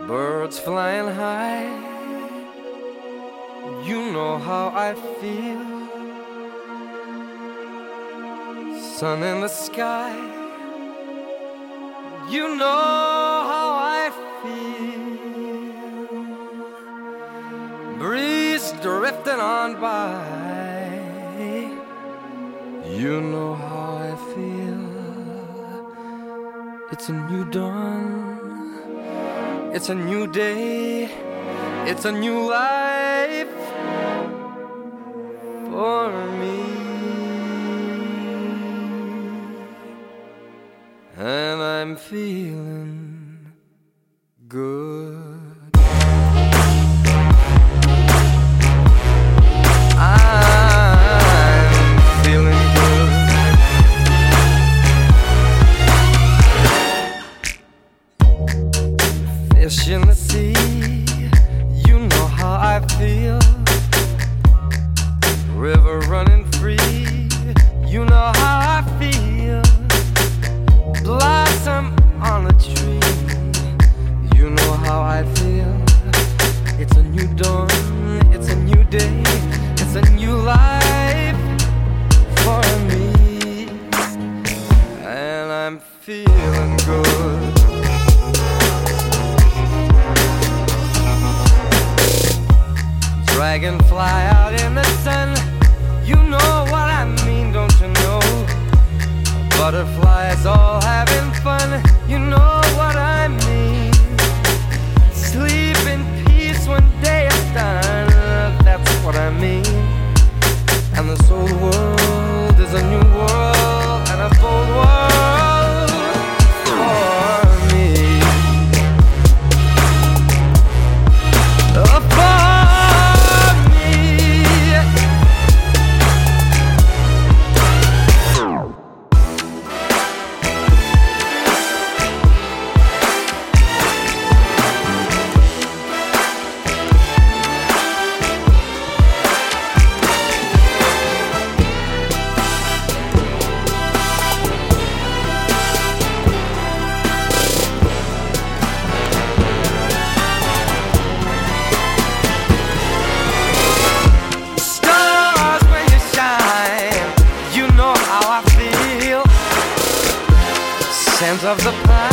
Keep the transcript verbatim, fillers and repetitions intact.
birds flying high. You know how I feel. Sun in the sky. You know how I feel. Breeze drifting on by. You know how I feel. It's a new dawn. It's a new day. It's a new life for me. And I'm feeling good. I'm feeling good. Fish in the sea, you know how I feel. River running free, you know how I feel. Blossom on a tree, you know how I feel. It's a new dawn, it's a new day, it's a new life for me. And I'm feeling good. Dragonfly out in the sun, you know what I mean, don't you know? Butterflies all having fun, you know what I mean. Sleep in peace when day is done, that's what I mean. And this old world is a new world, and a bold world for me. Oh, for of the past.